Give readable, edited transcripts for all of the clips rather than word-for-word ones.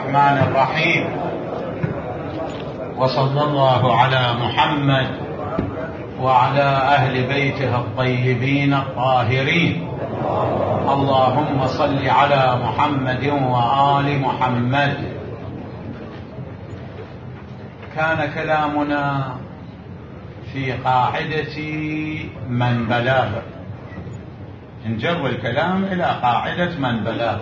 الرحمن الرحيم. وصلى الله على محمد وعلى أهل بيته الطيبين الطاهرين. اللهم صل على محمد وآل محمد. كان كلامنا في قاعدة من بلغ، نجر الكلام إلى قاعدة من بلغ،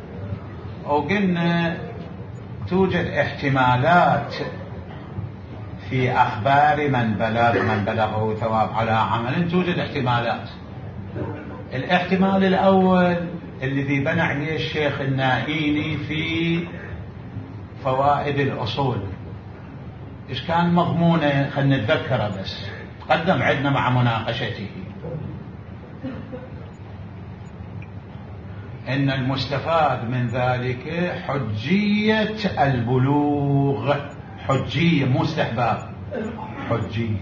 وقلنا توجد احتمالات في أخبار من بلغه ثواب على عمل. توجد احتمالات. الاحتمال الأول الذي بنى عليه الشيخ النائيني في فوائد الأصول، إيش كان مضمونه؟ خلنا نتذكره بس، تقدم عندنا مع مناقشته. إن المستفاد من ذلك حجية البلوغ، حجية مو استحباب، حجية،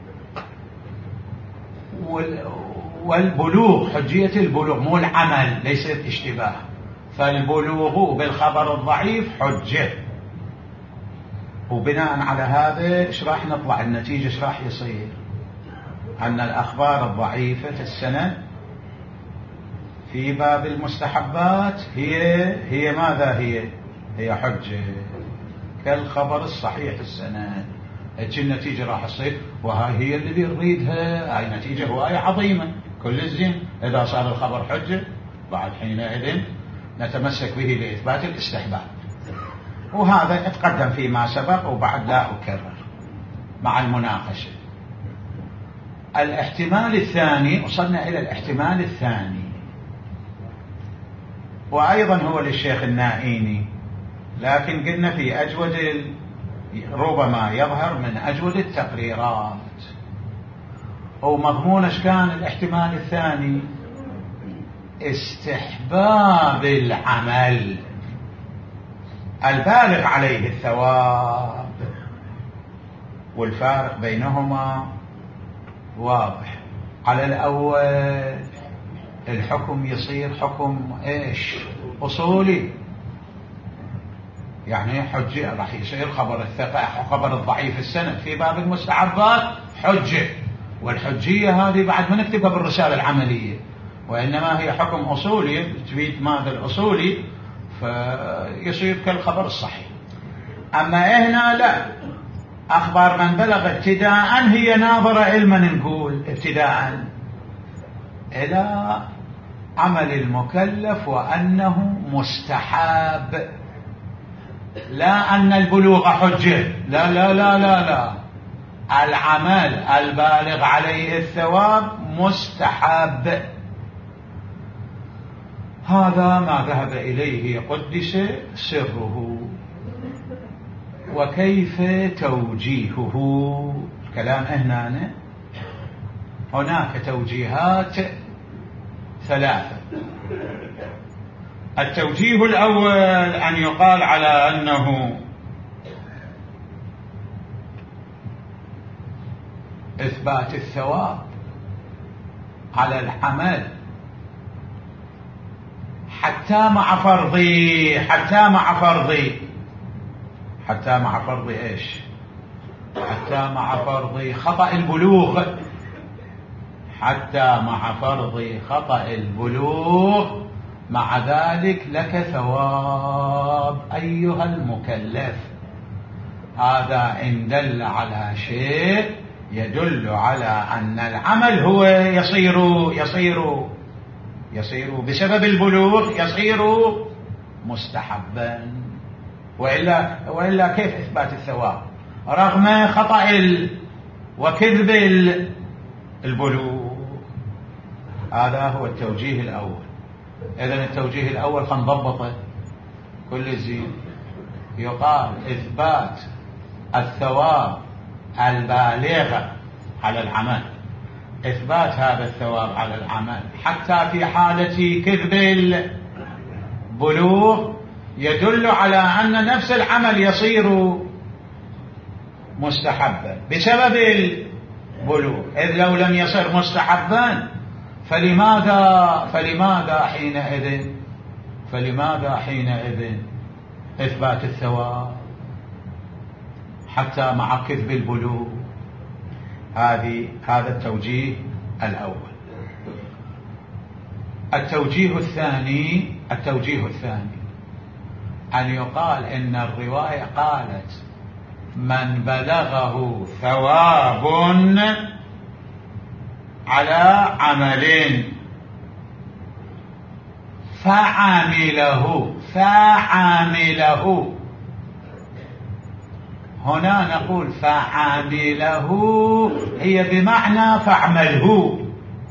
والبلوغ حجية البلوغ مو العمل، ليست اشتباه. فالبلوغ بالخبر الضعيف حجة، وبناء على هذا ايش راح نطلع النتيجة؟ ايش راح يصير؟ أن الأخبار الضعيفة في السند في باب المستحبات هي ماذا؟ هي حجة كالخبر الصحيح السند. ايش النتيجة راح تصير؟ وهاي هي اللي نريدها، هاي نتيجة هواية عظيمة. كل الزين إذا صار الخبر حجة بعد حينئذ نتمسك به لإثبات الاستحباب. وهذا اتقدم فيما سبق وبعد لا أكرر مع المناقشة. الاحتمال الثاني، وصلنا إلى الاحتمال الثاني، وأيضا هو للشيخ النائيني، لكن قلنا في أجود، ربما يظهر من أجود التقريرات. ومضمون ايش كان الاحتمال الثاني؟ استحباب العمل البالغ عليه الثواب، والفارق بينهما واضح. على الأول الحكم يصير حكم ايش؟ أصولي، يعني حجة، راح يصير خبر الثقة خبر الضعيف السند في باب المستحبات حجة، والحجية هذه بعد ما نكتبها بالرسالة العملية، وإنما هي حكم أصولي تفيد ماذا الأصولي، فيصير كالخبر الصحيح. أما هنا لا، أخبار من بلغ ابتداء هي ناظرة علما، نقول ابتداء إلى عمل المكلف وأنه مستحب، لا أن البلوغ حجة، لا لا لا لا لا، العمل البالغ عليه الثواب مستحب. هذا ما ذهب إليه قدس سره. وكيف توجيهه؟ الكلام هناك توجيهات ثلاثة. التوجيه الأول أن يقال على أنه إثبات الثواب على العمل حتى مع فرضي، حتى مع فرض ايش؟ حتى مع فرض خطأ البلوغ، حتى مع فرض خطأ البلوغ، مع ذلك لك ثواب أيها المكلف. هذا إن دل على شيء يدل على أن العمل هو يصير بسبب البلوغ يصير مستحبا، وإلا كيف إثبات الثواب رغم خطأ وكذب البلوغ؟ هذا هو التوجيه الأول. إذن التوجيه الأول خنضبطه كل زين، يقال إثبات الثواب البالغ على العمل، إثبات هذا الثواب على العمل حتى في حالة كذب البلوغ يدل على أن نفس العمل يصير مستحبا بسبب البلوغ. إذ لو لم يصير مستحبا فلماذا حينئذ إثبات الثواب حتى مع كذب البلوغ. هذا التوجيه الأول. التوجيه الثاني أن يقال إن الرواية قالت من بلغه ثواب على عمل فعمله، هنا نقول فعمله هي بمعنى فاعمله،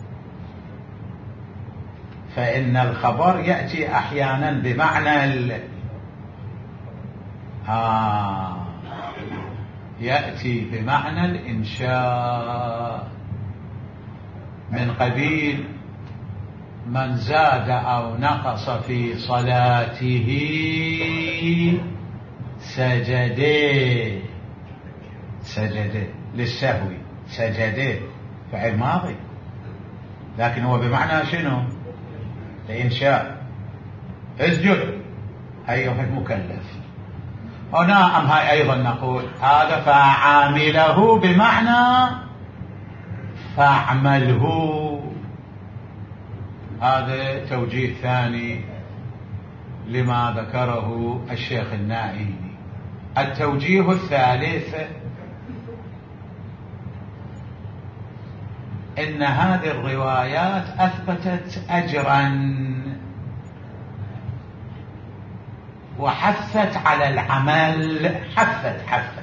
فإن الخبر يأتي أحيانا بمعنى يأتي بمعنى الإنشاء، من قبيل من زاد أو نقص في صلاته سجد للسهو، سجد فعل ماضي، لكن هو بمعنى شنو؟ الإنشاء. اسجد أيها المكلف. هنا هاي أيضا نقول هذا فعامله بمعنى فاعمله. هذا توجيه ثاني لما ذكره الشيخ النائي. التوجيه الثالث إن هذه الروايات أثبتت أجرا وحثت على العمل، حثت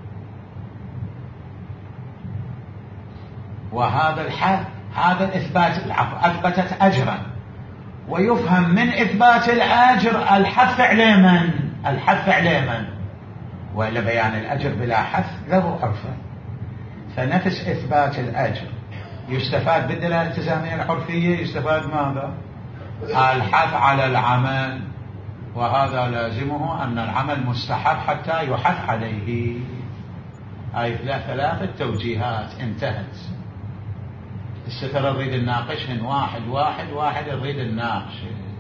وهذا الحث هذا الإثبات أثبتت أجرا، ويفهم من إثبات الأجر الحث على من وإلا بيان الأجر بلا حث له عرفا. فنفس إثبات الأجر يستفاد بالدلالة الالتزامية العرفية، يستفاد ماذا؟ الحث على العمل، وهذا لازمه أن العمل مستحب حتى يحث عليه. هاي ثلاثة توجيهات انتهت. الستر نريد نناقشهن واحد نريد نناقش.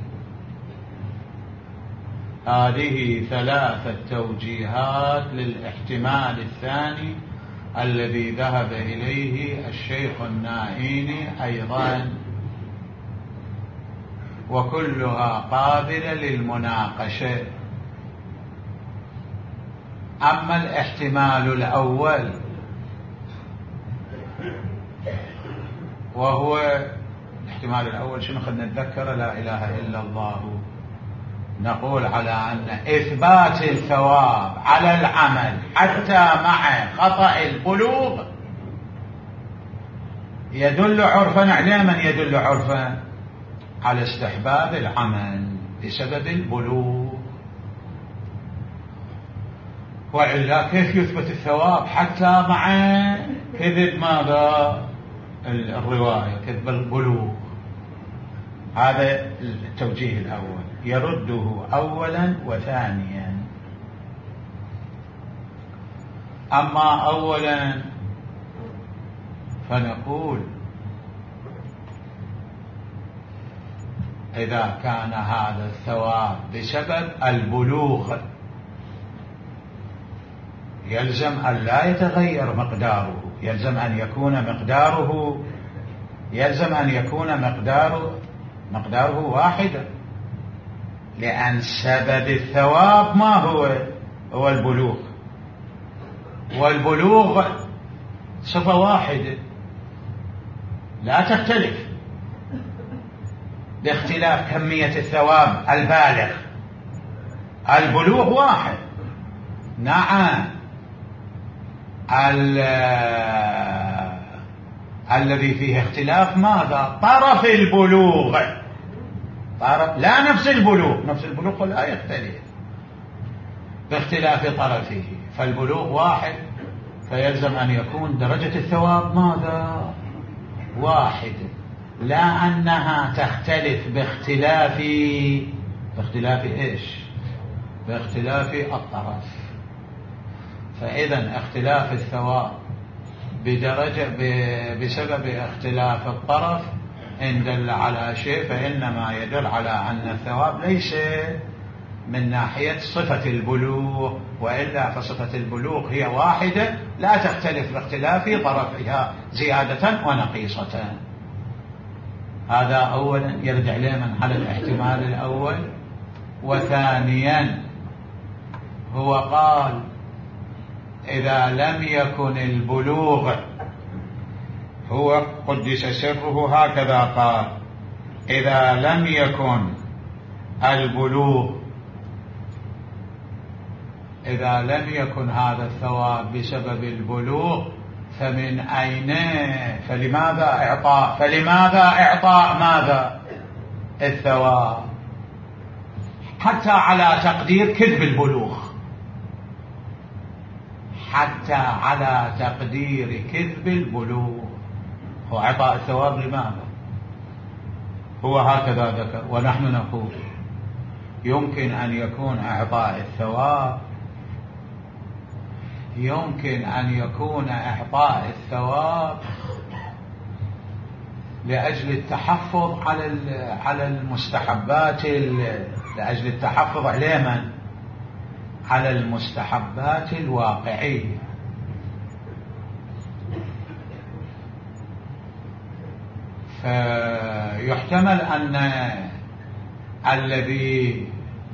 هذه ثلاثة توجيهات للاحتمال الثاني الذي ذهب إليه الشيخ النائيني أيضا، وكلها قابلة للمناقشة. أما الاحتمال الأول وهو الاحتمال الأول شنو؟ خلنا نتذكر لا إله إلا الله. نقول على أن إثبات الثواب على العمل حتى مع خطأ البلوغ يدل عرفا على من يدل عرفا؟ على استحباب العمل بسبب البلوغ. وإلا كيف يثبت الثواب حتى مع كذب ماذا؟ الرواية كذب البلوغ. هذا التوجيه الأول يرده أولا وثانيا. أما أولا فنقول إذا كان هذا الثواب بسبب البلوغ يلزم أن لا يتغير مقداره، يلزم أن يكون مقداره واحدا، لأن سبب الثواب ما هو البلوغ، والبلوغ صفة واحدة لا تختلف باختلاف كمية الثواب البالغ. البلوغ واحد. نعم الذي فيه اختلاف ماذا؟ طرف البلوغ، لا نفس البلوغ لا يختلف باختلاف طرفه. فالبلوغ واحد، فيلزم أن يكون درجة الثواب ماذا؟ واحد، لا أنها تختلف باختلاف إيش؟ باختلاف الطرف. فإذا اختلاف الثواب بسبب اختلاف الطرف إن دل على شيء فإنما يدل على أن الثواب ليس من ناحية صفة البلوغ، وإلا فصفة البلوغ هي واحدة لا تختلف باختلاف طرفها زيادة ونقيصة. هذا أولا يرجع لمن على الاحتمال الأول. وثانيا هو قال إذا لم يكن البلوغ، هو قدس سره هكذا قال، إذا لم يكن البلوغ، إذا لم يكن هذا الثواب بسبب البلوغ فمن أين؟ فلماذا إعطاء ماذا؟ الثواب، حتى على تقدير كذب البلوغ، حتى على تقدير كذب البلوغ هو إعطاء الثواب. لماذا؟ هو هكذا ذكر. ونحن نقول يمكن أن يكون إعطاء الثواب، يمكن أن يكون إعطاء الثواب لأجل التحفظ على المستحبات، لأجل التحفظ على من؟ على المستحبات الواقعية. فيحتمل أن الذي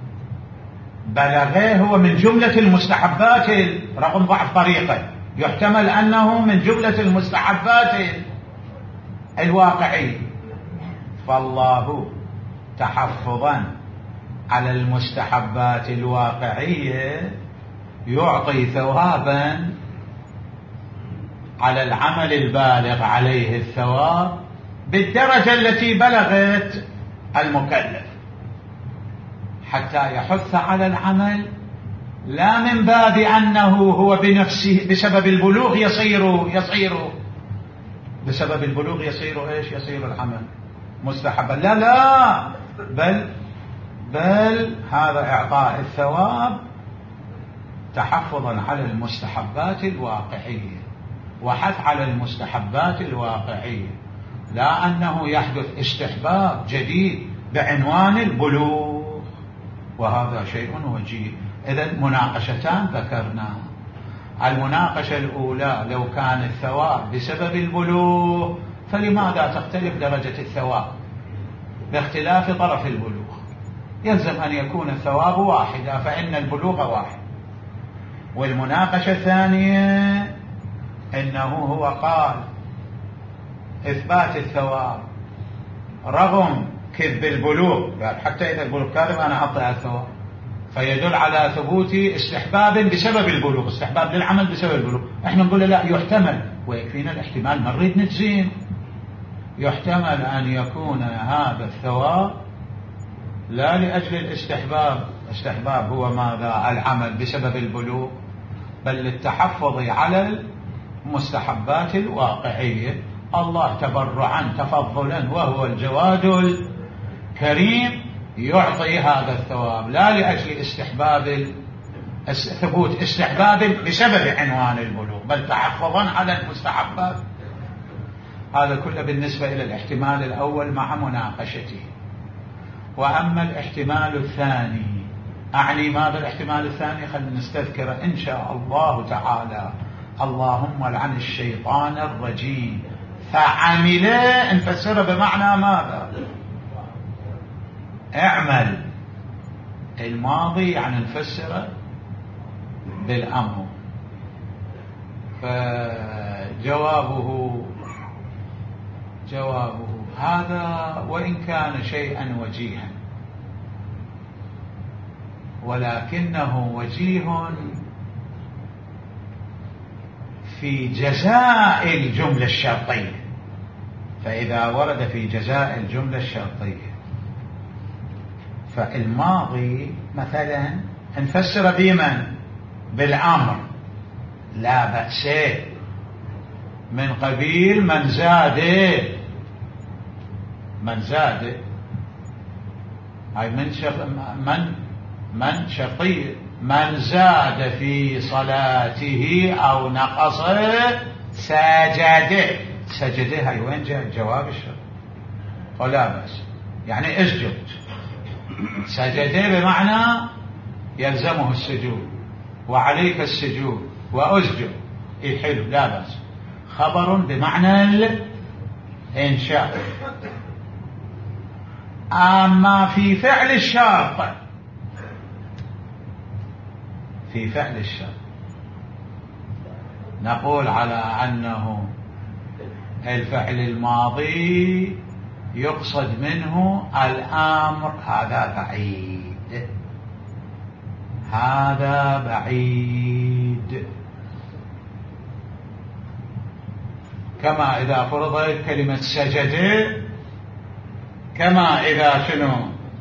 بلغه هو من جملة المستحبات رغم ضعف طريقه، يحتمل أنه من جملة المستحبات الواقعية، فالله تحفظا على المستحبات الواقعية يعطي ثوابا على العمل البالغ عليه الثواب بالدرجة التي بلغت المكلف، حتى يحث على العمل، لا من باب أنه هو بنفسه بسبب البلوغ يصير بسبب البلوغ يصير إيش؟ يصير العمل مستحبا، لا بل هذا إعطاء الثواب تحفظا على المستحبات الواقعية وحث على المستحبات الواقعية، لا أنه يحدث استحباب جديد بعنوان البلوغ، وهذا شيء وجيه. إذن مناقشتان ذكرنا. المناقشة الأولى لو كان الثواب بسبب البلوغ فلماذا تختلف درجة الثواب باختلاف طرف البلوغ؟ يلزم أن يكون الثواب واحدا فإن البلوغ واحد. والمناقشة الثانية إنه هو قال إثبات الثواب رغم كذب البلوغ، قال حتى إذا البلوغ كاذب أنا أعطي الثواب، فيدل على ثبوت استحباب بسبب البلوغ، استحباب للعمل بسبب البلوغ. احنا نقول لا، يحتمل ويكفينا الاحتمال، ما نريد نجزم، يحتمل أن يكون هذا الثواب لا لأجل الاستحباب، استحباب هو ماذا؟ العمل بسبب البلوغ، بل للتحفظ على المستحبات الواقعية. الله تبرعا تفضلا وهو الجواد الكريم يعطي هذا الثواب لا لأجل استحباب ثبوت استحباب بسبب عنوان البلوغ، بل تحفظا على المستحبات. هذا كله بالنسبة إلى الاحتمال الأول مع مناقشته. وأما الاحتمال الثاني، أعني ماذا الاحتمال الثاني؟ خلينا نستذكر إن شاء الله تعالى. اللهم لعن الشيطان الرجيم فعمل، نفسره بمعنى ماذا؟ اعمل. الماضي يعني نفسره بالأمر. فجوابه هذا وإن كان شيئا وجيها، ولكنه وجيه في جزاء الجملة الشرطية. فإذا ورد في جزاء الجملة الشرطية فالماضي مثلا نفسر بمن؟ بالأمر، لا بأس، من قبيل من زاد هاي من شرطية، من زاد في صلاته أو نقص سجده هاي وين جاء جواب الشرط؟ ولا بأس يعني اسجد. سجده بمعنى يلزمه السجود وعليك السجود وأسجد، حلو، لا بأس. خبر بمعنى الإنشاء. أما في فعل الشرط، في فعل الشرط نقول على أنه الفعل الماضي يقصد منه الأمر، هذا بعيد، هذا بعيد. كما إذا فرضت كلمة سجد، كما إذا شنو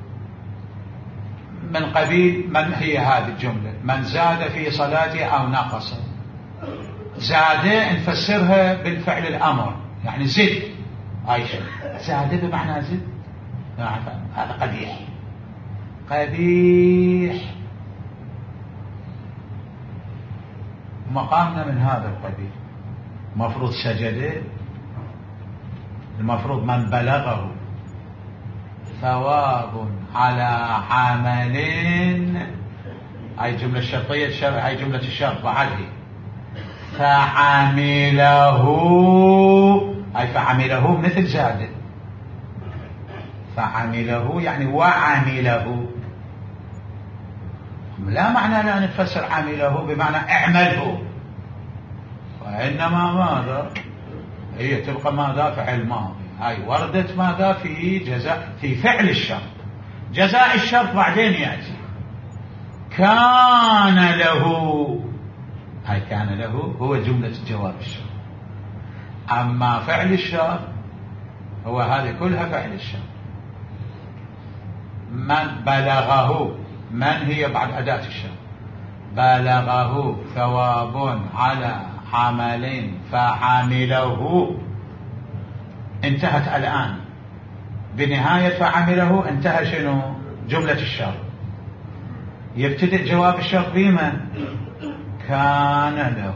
من قبيل من هي هذه الجملة؟ من زاد في صلاته أو نقص. زاد نفسرها بالفعل الأمر، يعني زد، أي شيء زاد بمعنى زد، هذا قبيح، قبيح. مقامنا من هذا القبيل. المفروض سجد، المفروض من بلغه ثواب على عمل، هاي جملة الشرطية، هاي جملة الشرط بعده. فعمله، أي فعمله مثل زاد، فعمله يعني وعمله، لا معنى لا نفسر عمله بمعنى اعمله، وإنما ماذا هي تبقى ماذا فعل ماضي. هاي وردت ماذا في جزاء، في فعل الشرط. جزاء الشرط بعدين يأتي كان له، هاي كان له هو جملة جواب الشرط. أما فعل الشرط هو هذه كلها فعل الشرط. من بلغه، من هي بعد أداة الشرط، بلغه ثواب على عمل فعمله، انتهت الآن بنهاية فعمله، انتهى شنو جملة الشرط. يبتدئ جواب الشرط بما كان له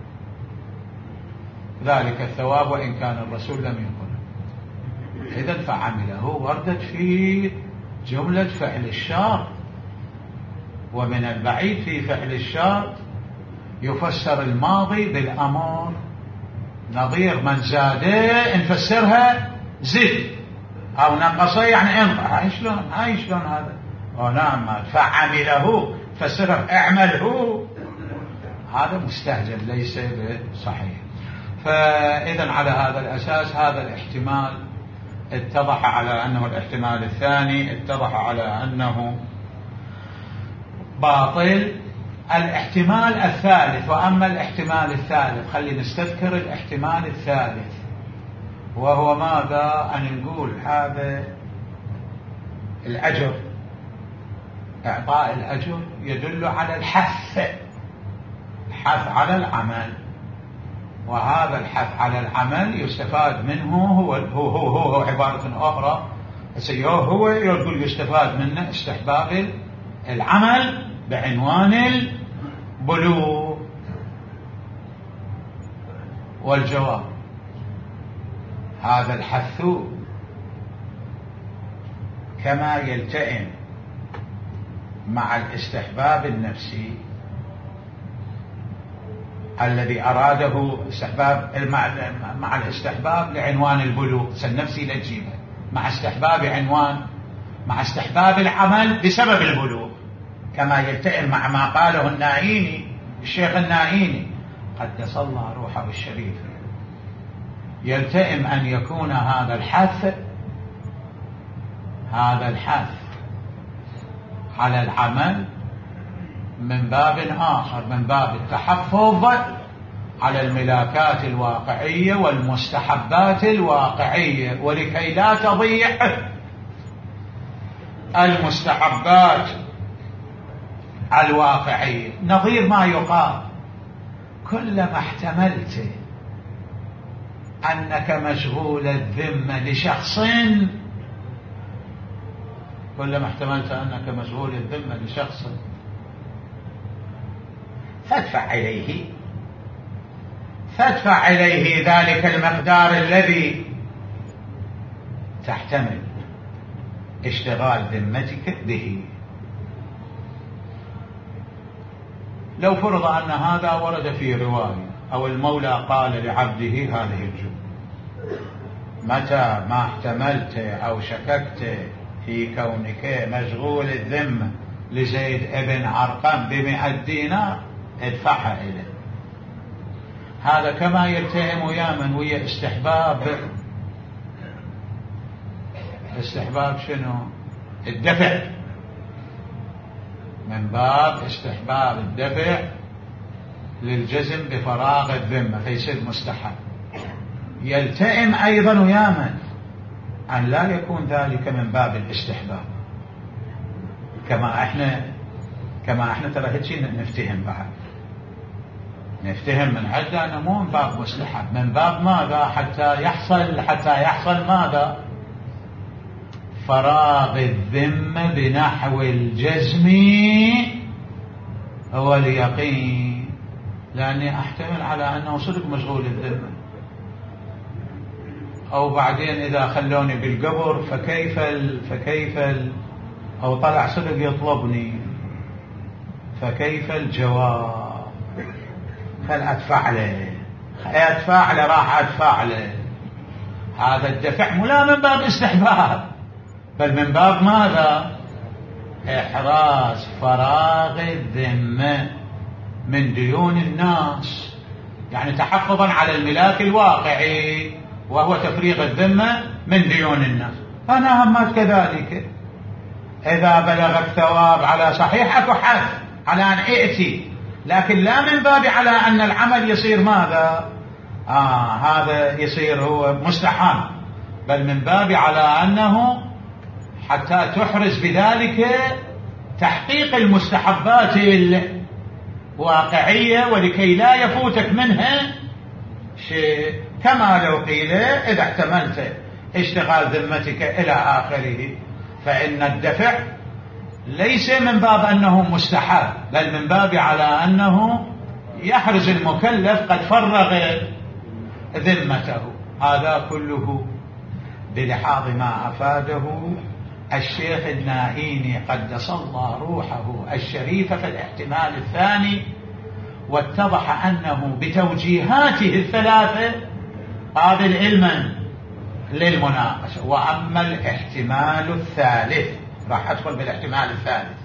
ذلك الثواب وإن كان الرسول لم يقل. إذن فعمله وردت في جملة فعل الشرط. ومن البعيد في فعل الشرط يفسر الماضي بالأمر، نظير من زاد نفسرها زد، أو نقص يعني انقص. هاي شلون هذا؟ نعم، فعمله فسرها اعمله، هذا مستهجن ليس صحيح. فإذا على هذا الأساس هذا الاحتمال اتضح على أنه الاحتمال الثاني اتضح على أنه باطل. الاحتمال الثالث، وأما الاحتمال الثالث خلي نستذكر الاحتمال الثالث، وهو ماذا؟ أن نقول هذا الأجر، إعطاء الأجر يدل على الحث، الحث على العمل، وهذا الحث على العمل يستفاد منه هو عبارة أخرى، هو يقول يستفاد منه استحباب العمل بعنوان البلوغ. والجواب هذا الحث كما يلتئم مع الاستحباب النفسي الذي أراده استحباب، مع الاستحباب لعنوان البلوغ النفسي للجيبة، مع استحباب عنوان، مع استحباب العمل بسبب البلوغ، كما يلتئم مع ما قاله النائيني، الشيخ النائيني قدس الله روحه الشريف، يلتئم أن يكون هذا الحث على العمل من باب آخر، من باب التحفظ على الملاكات الواقعية والمستحبات الواقعية، ولكي لا تضيع المستحبات الواقعية. نظير ما يقال كلما احتملت أنك مشغول الذمة لشخص، كلما احتملت أنك مشغول الذمة لشخص فادفع إليه ذلك المقدار الذي تحتمل اشتغال ذمتك به. لو فرض أن هذا ورد في رواية أو المولى قال لعبده هذه الجملة: متى ما احتملت أو شككت في كونك مشغول الذمة لزيد ابن عرقم ب100 دينار ادفعها إليه. هذا كما يلتئم ويا من ويا استحباب شنو؟ الدفع، من باب استحباب الدفع للجزم بفراغ الذمة فيصير مستحب. يلتئم أيضا ويا من أن لا يكون ذلك من باب الاستحباب، كما احنا ترى هيك نفتهم بعد، نفتهم من عدة أنه مو من باب مستحب، من باب ماذا؟ حتى يحصل ماذا؟ فراغ الذمة بنحو الجزم هو اليقين، لأني أحتمل على أنه صدق مشغول الذمة، أو بعدين إذا خلوني بالقبر فكيف أو طلع صدق يطلبني فكيف الجواب؟ خل أدفع له، راح أدفع له. هذا الدفع لا من باب استحباب، بل من باب ماذا؟ إحراز فراغ الذمة من ديون الناس، يعني تحفظا على الملاك الواقعي وهو تفريغ الذمة من ديون الناس. فأنا همت كذلك، إذا بلغ الثواب على صحيح أكو حث على أن ائتي، لكن لا من باب على أن العمل يصير ماذا؟ هذا يصير هو مستحب، بل من باب على أنه حتى تحرز بذلك تحقيق المستحبات الواقعية ولكي لا يفوتك منها شيء، كما لو قيل إذا احتملت اشتغال ذمتك إلى آخره، فإن الدفع ليس من باب أنه مستحب، بل من باب على أنه يحرز المكلف قد فرغ ذمته. هذا كله بلحاظ ما أفاده الشيخ الناهيني قدس الله روحه الشريفة في الاحتمال الثاني، واتضح أنه بتوجيهاته الثلاثة قابل علما للمناقشة. وأما الاحتمال الثالث، راح أدخل بالاحتمال الثالث.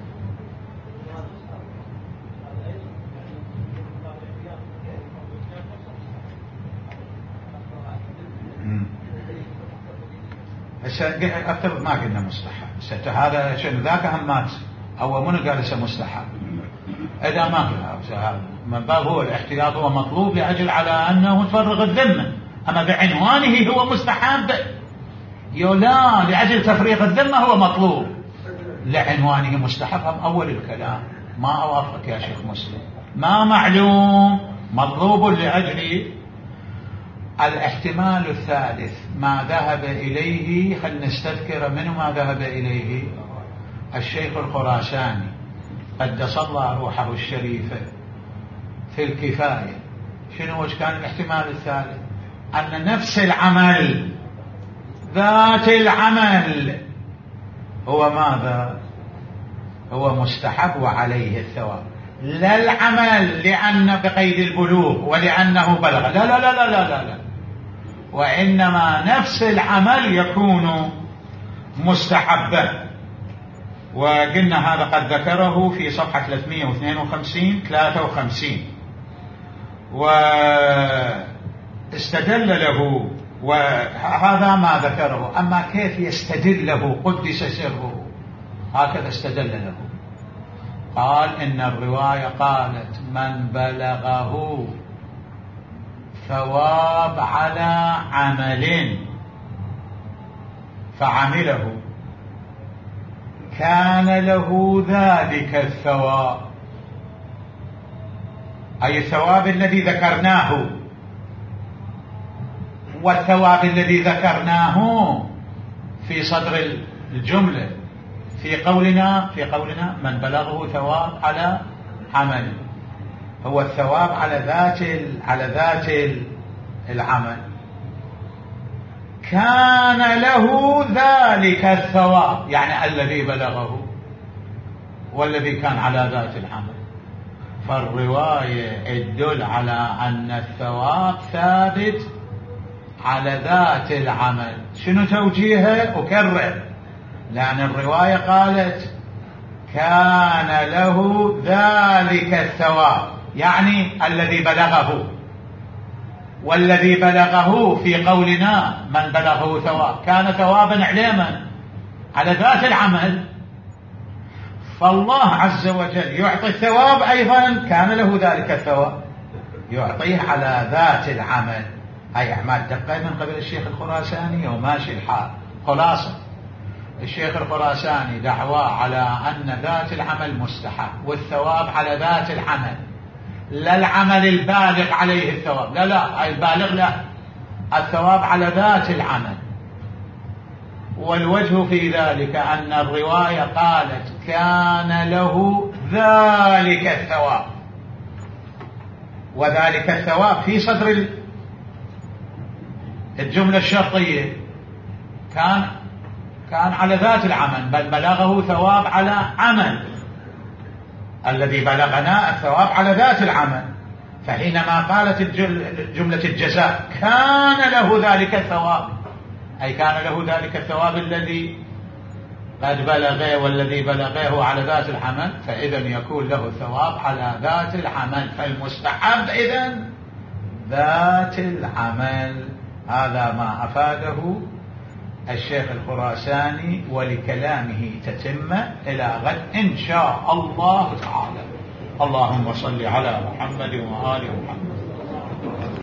أفترض ما قلنا مستحب، هذا شنو ذاك همات أو منو قال اسمه مستحب؟ إذا ما قلنا من باب هو الاحتياط هو مطلوب لأجل على أنه تفرغ الذمة، أما بعنوانه هو مستحب لا لأجل تفريغ الذمة هو مطلوب، لعنوانه مستحب هم أول الكلام. ما أوافقك يا شيخ مسلم، ما معلوم مطلوب لأجل الاحتمال الثالث ما ذهب إليه. خل نستذكر منه ما ذهب إليه الشيخ الخراساني قدس الله روحه الشريفة في الكفاية. شنو وش كان الاحتمال الثالث؟ أن نفس العمل ذات العمل هو ماذا؟ هو مستحب وعليه الثواب، لا العمل لأن بقيد البلوغ ولأنه بلغ، لا لا لا لا لا لا، وإنما نفس العمل يكون مستحبا. وقلنا هذا قد ذكره في صفحة 352-53 واستدل له، وهذا ما ذكره. أما كيف يستدل له قدس سره؟ هكذا استدل له، قال إن الرواية قالت من بلغه ثواب على عمل فعمله كان له ذلك الثواب، أي الثواب الذي ذكرناه، والثواب الذي ذكرناه في صدر الجملة في قولنا من بلغه ثواب على عمل، هو الثواب على ذات العمل، كان له ذلك الثواب، يعني الذي بلغه والذي كان على ذات العمل. فالرواية تدل على أن الثواب ثابت على ذات العمل. شنو توجيهه؟ أكرر، لأن الرواية قالت كان له ذلك الثواب، يعني الذي بلغه، والذي بلغه في قولنا من بلغه ثواب كان ثوابا عليما على ذات العمل. فالله عز وجل يعطي الثواب أيضا كان له ذلك الثواب، يعطيه على ذات العمل. هاي أعمال دقة من قبل الشيخ الخراساني وماشي الحال. خلاصة الشيخ الخراساني دعواه على أن ذات العمل مستحب والثواب على ذات العمل، لا العمل البالغ عليه الثواب، لا البالغ لا، الثواب على ذات العمل. والوجه في ذلك أن الرواية قالت كان له ذلك الثواب، وذلك الثواب في صدر الجملة الشرطية كان على ذات العمل، بل بلغه ثواب على عمل، الذي بلغنا الثواب على ذات العمل. فحينما قالت جملة الجزاء كان له ذلك الثواب، أي كان له ذلك الثواب الذي قد بلغه والذي بلغه على ذات العمل، فإذا يكون له الثواب على ذات العمل. فالمستحب إذن ذات العمل. هذا ما أفاده الشيخ الخراساني، ولكلامه تتمة إلى غد إن شاء الله تعالى. اللهم صل على محمد وآل محمد.